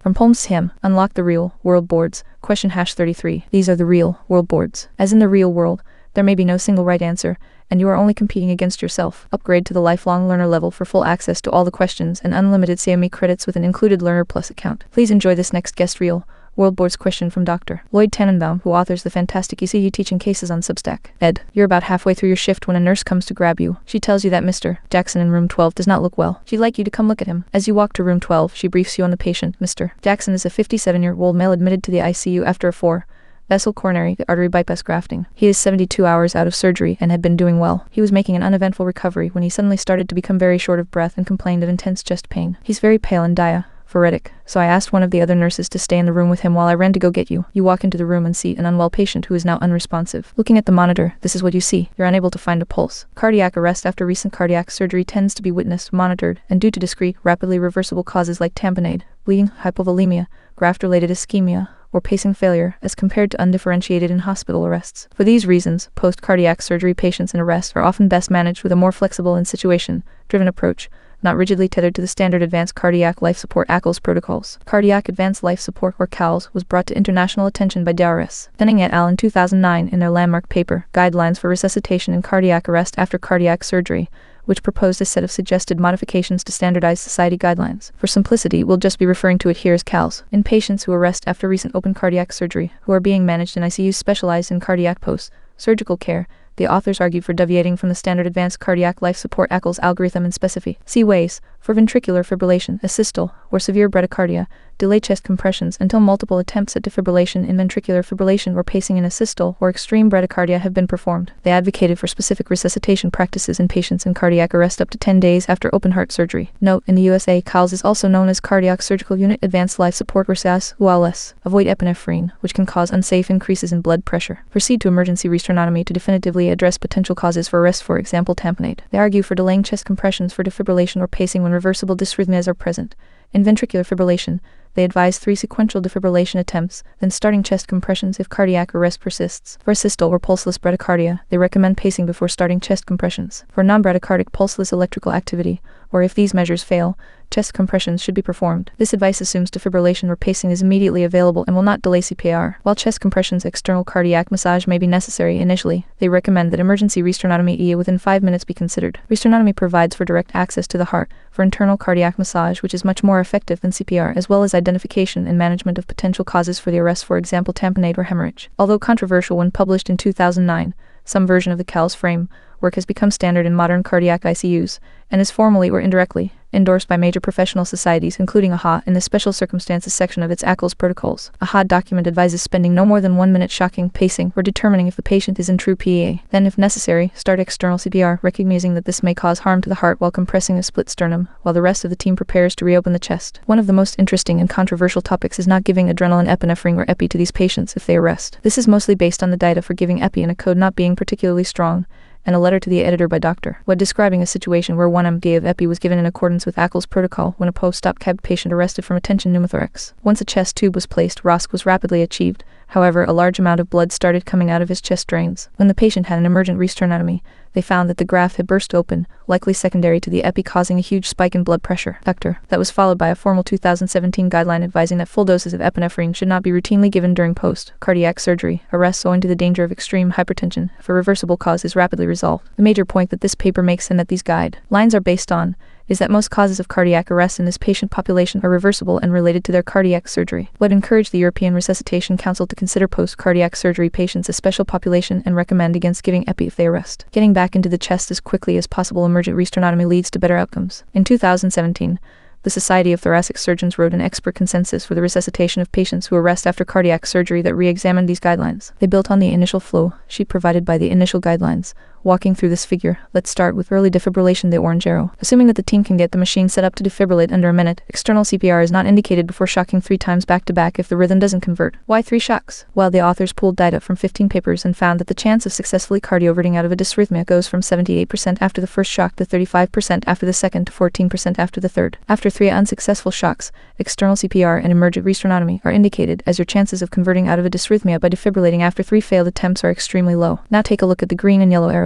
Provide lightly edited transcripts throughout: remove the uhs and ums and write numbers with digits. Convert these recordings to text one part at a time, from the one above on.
From Polmsham, unlock the real world boards. Question #33. These are the real world boards. As in the real world, there may be no single right answer, and you are only competing against yourself. Upgrade to the lifelong learner level for full access to all the questions and unlimited CME credits with an included Learner Plus account. Please enjoy this next guest real World Boards question from Dr. Lloyd Tannenbaum, who authors the fantastic ECU teaching cases on Substack. Ed, you're about halfway through your shift when a nurse comes to grab you. She tells you that Mr. Jackson in room 12 does not look well. She'd like you to come look at him. As you walk to room 12, she briefs you on the patient. Mr. Jackson is a 57-year-old male admitted to the ICU after a 4-vessel coronary artery bypass grafting. He is 72 hours out of surgery and had been doing well. He was making an uneventful recovery when he suddenly started to become very short of breath and complained of intense chest pain. He's very pale and diaphoretic, so I asked one of the other nurses to stay in the room with him while I ran to go get you. You walk into the room and see an unwell patient who is now unresponsive. Looking at the monitor, this is what you see. You're unable to find a pulse. Cardiac arrest after recent cardiac surgery tends to be witnessed, monitored, and due to discrete, rapidly reversible causes like tamponade, bleeding, hypovolemia, graft-related ischemia, or pacing failure, as compared to undifferentiated in-hospital arrests. For these reasons, post-cardiac surgery patients in arrest are often best managed with a more flexible and situation-driven approach, not rigidly tethered to the standard Advanced Cardiac Life Support ACLS protocols. Cardiac Advanced Life Support, or CALS, was brought to international attention by DRS. Dunning et al. In 2009 in their landmark paper, Guidelines for Resuscitation in Cardiac Arrest After Cardiac Surgery, which proposed a set of suggested modifications to standardized society guidelines. For simplicity, we'll just be referring to it here as CALS. In patients who arrest after recent open cardiac surgery, who are being managed in ICUs specialized in cardiac post-surgical care, the authors argued for deviating from the standard Advanced Cardiac Life Support ACLS algorithm in specific ways. For ventricular fibrillation, asystole, or severe bradycardia, delay chest compressions until multiple attempts at defibrillation in ventricular fibrillation or pacing in asystole or extreme bradycardia have been performed. They advocated for specific resuscitation practices in patients in cardiac arrest up to 10 days after open heart surgery. Note, in the USA, CALS is also known as Cardiac Surgical Unit Advanced Life Support or SAS, UALS. Avoid epinephrine, which can cause unsafe increases in blood pressure. Proceed to emergency resternotomy to definitively address potential causes for arrest, for example tamponade. They argue for delaying chest compressions for defibrillation or pacing when reversible dysrhythmias are present. In ventricular fibrillation, they advise 3 sequential defibrillation attempts, then starting chest compressions if cardiac arrest persists. For asystole or pulseless bradycardia, they recommend pacing before starting chest compressions. For non-bradycardic pulseless electrical activity, or if these measures fail, chest compressions should be performed. This advice assumes defibrillation or pacing is immediately available and will not delay CPR. While chest compressions external cardiac massage may be necessary initially, they recommend that emergency resternotomy within 5 minutes be considered. Resternotomy provides for direct access to the heart for internal cardiac massage, which is much more effective than CPR, as well as identification and management of potential causes for the arrest, for example tamponade or hemorrhage. Although controversial when published in 2009, some version of the CALS framework has become standard in modern cardiac ICUs, and is formally or indirectly endorsed by major professional societies, including AHA, in the Special Circumstances section of its ACLS protocols. AHA document advises spending no more than 1 minute shocking, pacing, or determining if the patient is in true PEA. Then, if necessary, start external CPR, recognizing that this may cause harm to the heart while compressing a split sternum, while the rest of the team prepares to reopen the chest. One of the most interesting and controversial topics is not giving adrenaline epinephrine or epi to these patients if they arrest. This is mostly based on the data for giving epi in a code not being particularly strong, and a letter to the editor by Dr. Wood describing a situation where 1 mg of epi was given in accordance with ACLS protocol when a post-op cab patient arrested from attention pneumothorax. Once a chest tube was placed, ROSC was rapidly achieved. However, a large amount of blood started coming out of his chest drains. When the patient had an emergent resternotomy, they found that the graft had burst open, likely secondary to the epi, causing a huge spike in blood pressure. That was followed by a formal 2017 guideline advising that full doses of epinephrine should not be routinely given during post-cardiac surgery arrests owing to the danger of extreme hypertension if a reversible cause is rapidly resolved. The major point that this paper makes and that these guidelines are based on is that most causes of cardiac arrest in this patient population are reversible and related to their cardiac surgery. Would encourage the European Resuscitation Council to consider post-cardiac surgery patients a special population and recommend against giving epi if they arrest. Getting back into the chest as quickly as possible, emergent resternotomy leads to better outcomes. In 2017, the Society of Thoracic Surgeons wrote an expert consensus for the resuscitation of patients who arrest after cardiac surgery that re-examined these guidelines. They built on the initial flow sheet provided by the initial guidelines. Walking through this figure, let's start with early defibrillation, the orange arrow. Assuming that the team can get the machine set up to defibrillate under a minute, external CPR is not indicated before shocking 3 times back-to-back if the rhythm doesn't convert. Why 3 shocks? Well, the authors pooled data from 15 papers and found that the chance of successfully cardioverting out of a dysrhythmia goes from 78% after the first shock to 35% after the second to 14% after the third. After 3 unsuccessful shocks, external CPR and emergent resternotomy are indicated, as your chances of converting out of a dysrhythmia by defibrillating after 3 failed attempts are extremely low. Now take a look at the green and yellow arrows.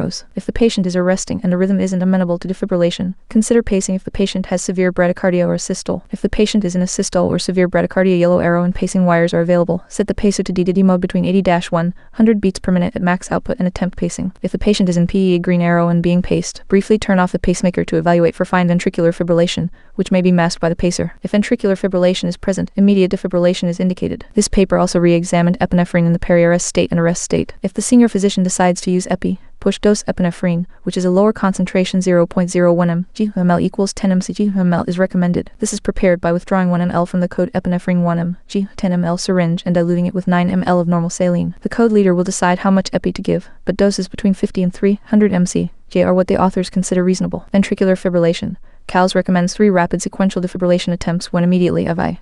arrows. If the patient is resting and the rhythm isn't amenable to defibrillation, consider pacing if the patient has severe bradycardia or a systole. If the patient is in a systole or severe bradycardia, yellow arrow and pacing wires are available. Set the pacer to DDD mode between 80-100 beats per minute at max output and attempt pacing. If the patient is in PE, green arrow and being paced, briefly turn off the pacemaker to evaluate for fine ventricular fibrillation, which may be masked by the pacer. If ventricular fibrillation is present, immediate defibrillation is indicated. This paper also re-examined epinephrine in the peri-arrest state and arrest state. If the senior physician decides to use push dose epinephrine, which is a lower concentration 0.01 mg/ml equals 10 mg/ml is recommended. This is prepared by withdrawing 1 ml from the code epinephrine 1 mg 10 ml syringe and diluting it with 9 ml of normal saline. The code leader will decide how much epi to give, but doses between 50 and 300 mcg are what the authors consider reasonable. Ventricular fibrillation. CALS recommends 3 rapid sequential defibrillation attempts when immediately IV.